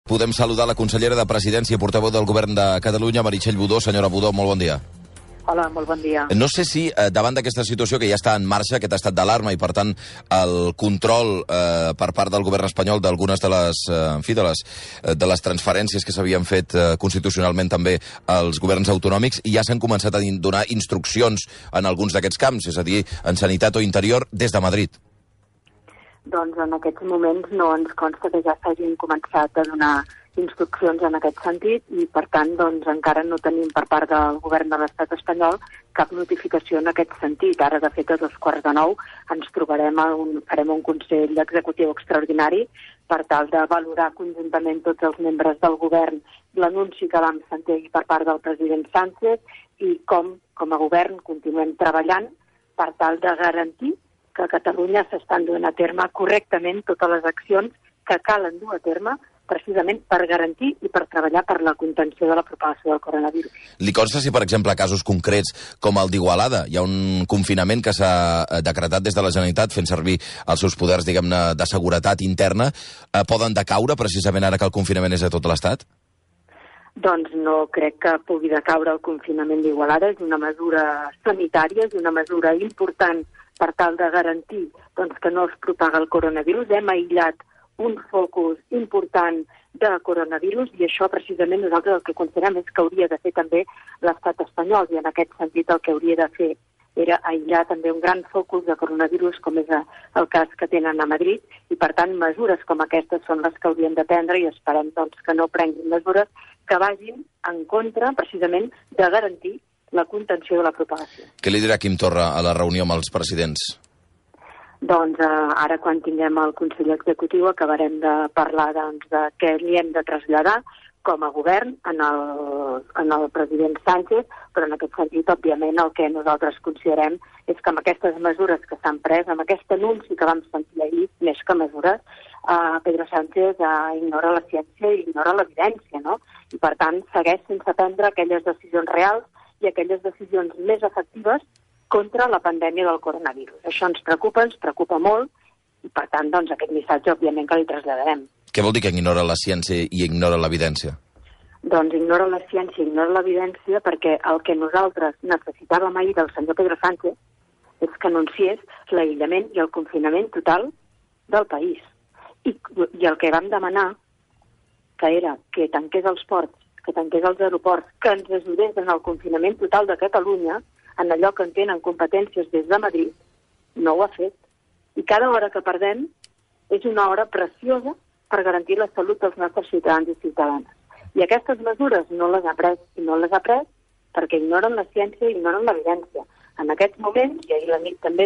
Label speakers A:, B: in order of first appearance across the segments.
A: Podem saludar la consellera de Presidència i portaveu del Govern de Catalunya, Meritxell Budó. Senyora Budó, molt bon dia.
B: Hola, molt bon dia.
A: No sé si davant d'aquesta situació que ja està en marxa, aquest estat d'alarma i, per tant, el control per part del govern espanyol d'algunes de les transferències que s'havien fet constitucionalment també als governs autonòmics, i ja s'han començat a donar instruccions en alguns d'aquests camps, és a dir, en sanitat o interior, des de Madrid.
B: Doncs en aquests moments no ens consta que ja s'hagin començat a donar instruccions en aquest sentit i, per tant, doncs, encara no tenim per part del govern de l'estat espanyol cap notificació en aquest sentit. Ara, de fet, a 8:45 ens farem un Consell Executiu Extraordinari per tal de valorar conjuntament tots els membres del govern l'anunci que vam sentir per part del president Sánchez i com a govern continuem treballant per tal de garantir que a Catalunya s'estan duent a terme correctament totes les accions que calen dur a terme precisament per garantir i per treballar per la contenció de la propagació del coronavirus.
A: Li consta si, per exemple, casos concrets com el d'Igualada, hi ha un confinament que s'ha decretat des de la Generalitat fent servir els seus poders, diguem-ne, de seguretat interna, poden decaure precisament ara que el confinament és a tot l'Estat?
B: Doncs no crec que pugui decaure el confinament d'Igualada. És una mesura sanitària, és una mesura important per tal de garantir que no es propaga el coronavirus. Hem aïllat un focus important de coronavirus i això precisament nosaltres el que considerem és que hauria de fer també l'estat espanyol, i en aquest sentit el que hauria de fer era aïllar també un gran focus de coronavirus com és el cas que tenen a Madrid, i per tant mesures com aquestes són les que haurien de prendre i esperem que no prenguin mesures que vagin en contra precisament de garantir la contenció de la propagació.
A: Què li dirà Quim Torra a la reunió amb els presidents?
B: Doncs ara, quan tinguem el Consell Executiu, acabarem de parlar de què li hem de traslladar com a govern en el president Sánchez, però en aquest sentit, òbviament, el que nosaltres considerem és que amb aquestes mesures que s'han pres, amb aquest anunci que vam sentir ahir, més que mesures, Pedro Sánchez ignora la ciència i ignora l'evidència, no? I, per tant, segueix sense prendre aquelles decisions reals i aquelles decisions més efectives contra la pandèmia del coronavirus. Això ens preocupa molt, i per tant, aquest missatge, òbviament, que li traslladarem.
A: Què vol dir que ignora la ciència i ignora l'evidència?
B: Doncs ignora la ciència i ignora l'evidència perquè el que nosaltres necessitàvem ahir del senyor Pedro Sánchez és que anunciés l'aïllament i el confinament total del país. I el que vam demanar, que era que tanqués els ports, que tanqués els aeroports, que ens ajudés en el confinament total de Catalunya, en allò que en tenen competències des de Madrid, no ho ha fet. I cada hora que perdem és una hora preciosa per garantir la salut dels nostres ciutadans i ciutadanes. I aquestes mesures no les ha pres, i no les ha pres perquè ignoren la ciència i ignoren l'evidència. En aquests moments, i ahir a la nit també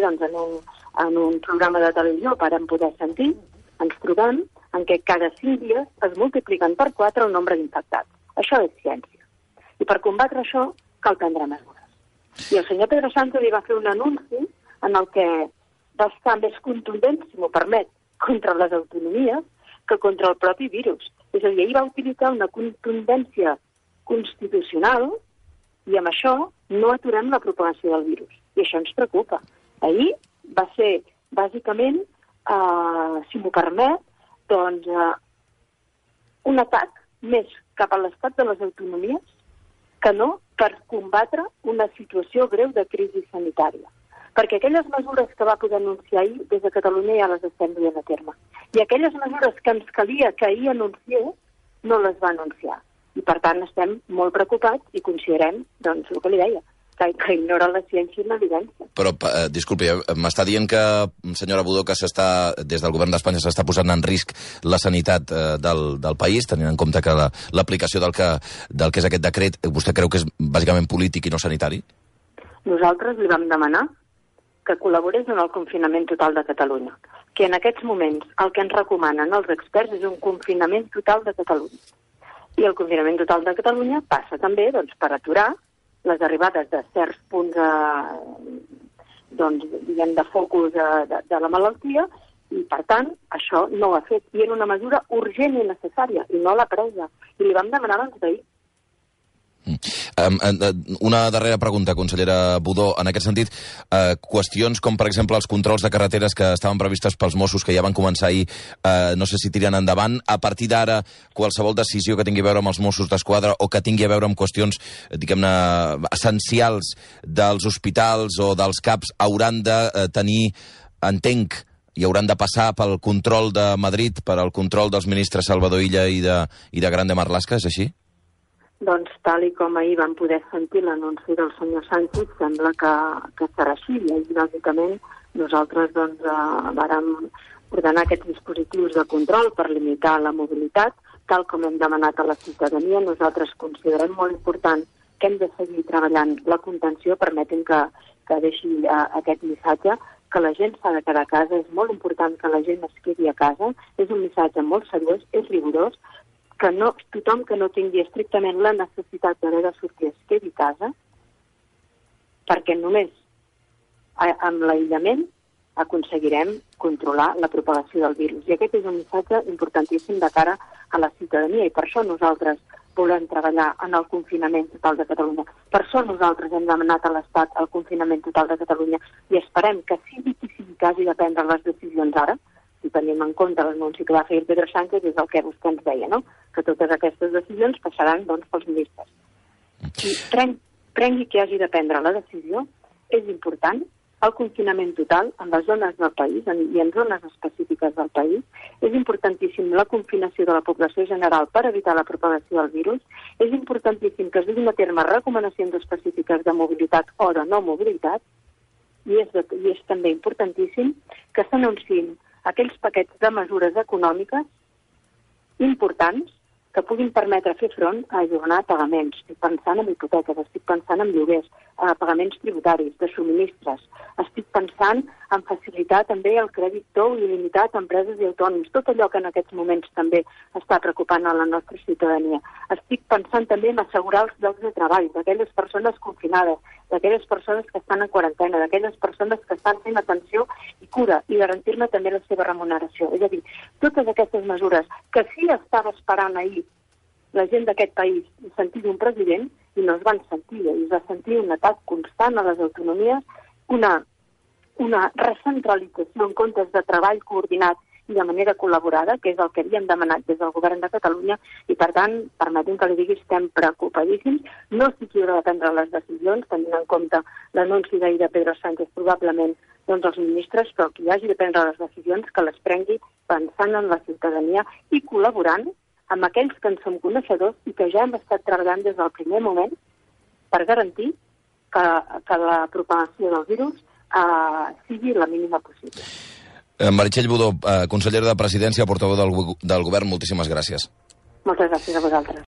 B: en un programa de televisió per poder sentir, ens trobem en què cada 5 dies es multipliquen per 4 el nombre d'infectats. Això és ciència. I per combatre això cal prendre mesures. I el senyor Pedro Sánchez li va fer un anunci en el que va estar més contundent, si m'ho permet, contra les autonomies que contra el propi virus. És a dir, ell va utilitzar una contundència constitucional i amb això no aturem la propagació del virus. I això ens preocupa. Ahir va ser, bàsicament, si m'ho permet, un atac més cap a l'estat de les autonomies que no per combatre una situació greu de crisi sanitària. Perquè aquelles mesures que va poder anunciar ahir, des de Catalunya ja les estem duent a terme. I aquelles mesures que ens calia que ahir anunciés, no les va anunciar. I per tant estem molt preocupats i considerem, el que li deia, que ignora la ciència i l'evidència.
A: Però, disculpi, m'està dient que, senyora Budó, que des del govern d'Espanya s'està posant en risc la sanitat del país, tenint en compte que l'aplicació del que és aquest decret, vostè creu que és bàsicament polític i no sanitari?
B: Nosaltres li vam demanar que col·laborés en el confinament total de Catalunya, que en aquests moments el que ens recomanen els experts és un confinament total de Catalunya. I el confinament total de Catalunya passa també per aturar les arribades de certs punts de focus de la malaltia, i per tant això no ho ha fet. I era una mesura urgent i necessària i no l'ha presa. I li vam demanar abans d'ahir.
A: Una darrera pregunta, consellera Budó. En aquest sentit, qüestions com, per exemple, els controls de carreteres que estaven previstes pels Mossos, que ja van començar ahir, no sé si tiren endavant. A partir d'ara, qualsevol decisió que tingui a veure amb els Mossos d'Esquadra o que tingui a veure amb qüestions, diguem-ne, essencials dels hospitals o dels CAPs hauran de tenir, entenc, i hauran de passar pel control de Madrid, per al control dels ministres Salvador Illa i de Grande Marlaska, és així?
B: Doncs, tal i com ahir vam poder sentir l'anunci del senyor Sánchez, sembla que serà així. I ahir, bàsicament, nosaltres vàrem ordenar aquests dispositius de control per limitar la mobilitat, tal com hem demanat a la ciutadania. Nosaltres considerem molt important que hem de seguir treballant la contenció, permetin que deixi aquest missatge, que la gent s'ha de quedar a casa. És molt important que la gent es quedi a casa. És un missatge molt seriós, és rigorós, que tothom que no tingui estrictament la necessitat d'haver de sortir es quedi a casa, perquè només amb l'aïllament aconseguirem controlar la propagació del virus. I aquest és un missatge importantíssim de cara a la ciutadania, i per això nosaltres volem treballar en el confinament total de Catalunya. Per això nosaltres hem demanat a l'Estat el confinament total de Catalunya i esperem que sigui qui sigui que hagi de prendre les decisions ara, si tenim en compte l'anunci que va fer el Pedro Sánchez, és el que vostè ens deia, no? Que totes aquestes decisions passaran, doncs, pels ministres. I prengui qui hagi de prendre la decisió, és important. El confinament total en les zones del país i en zones específiques del país. És importantíssim la confinació de la població general per evitar la propagació del virus. És importantíssim que es duguin a terme recomanacions específiques de mobilitat o de no mobilitat. I és també importantíssim que s'anunciïn aquells paquets de mesures econòmiques importants que puguin permetre fer front a ajornar pagaments. Estic pensant en hipoteques, estic pensant en lloguers, pagaments tributaris, de subministres. Estic pensant en facilitar també el crèdit tou il·limitat a empreses i autònoms, tot allò que en aquests moments també està preocupant a la nostra ciutadania. Estic pensant també en assegurar els llocs de treball d'aquelles persones confinades, d'aquelles persones que estan en quarantena, d'aquelles persones que estan fent atenció i cura, i garantir-ne també la seva remuneració. És a dir, totes aquestes mesures que sí estava esperant ahir la gent d'aquest país sentir d'un president, i no es van sentir, i es va sentir un atac constant a les autonomies, una recentralització en comptes de treball coordinat i de manera col·laborada, que és el que havíem demanat des del govern de Catalunya, i per tant, permetin que li digui, estem preocupadíssims. No sé qui haurà de prendre les decisions, tenint en compte l'anunci d'ahir de Pedro Sánchez, probablement doncs els ministres, però qui hagi de prendre les decisions que les prengui pensant en la ciutadania i col·laborant amb aquells que en som coneixedors i que ja hem estat treballant des del primer moment per garantir que la propagació del virus sigui la mínima possible.
A: Meritxell Budó, consellera de Presidència, portaveu del Govern, moltíssimes gràcies.
B: Moltes gràcies a vosaltres.